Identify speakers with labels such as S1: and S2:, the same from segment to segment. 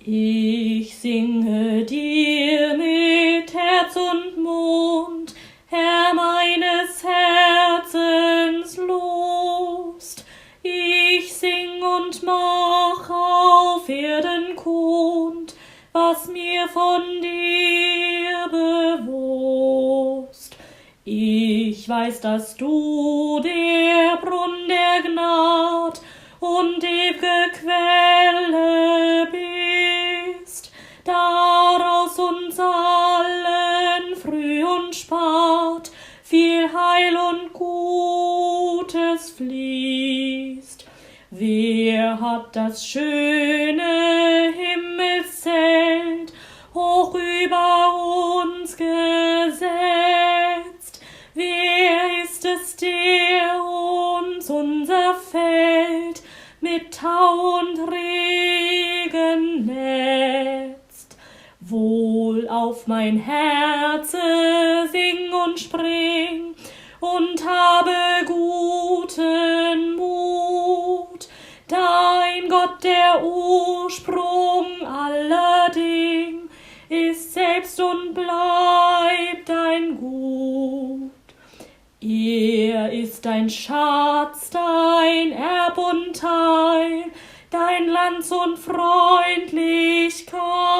S1: Ich singe dir mit Herz und Mund, Herr meines Herzens Lust. Ich sing und mach auf Erden kund, was mir von dir bewusst. Ich weiß, dass du der Brunn der Gnad und ew'ge Quelle bist, daraus uns allen früh und spat viel Heil und Gutes fließt. Wer hat das schöne Himmelszelt hoch über uns gesetzt? Wer ist es, der uns unser Feld mit Tau und Regen netzt? Wohl auf mein Herze, sing und spring und habe guten Mut. Dein Gott, der Ursprung aller Ding, ist selbst und bleibt dein Gut. Er ist dein Schatz, dein Erb und Teil, dein Lanz und Freundlichkeit,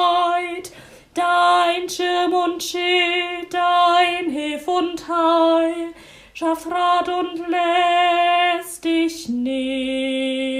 S1: dein Schirm und Schild, dein Hilf und Heil, schafft Rat und lässt dich nicht.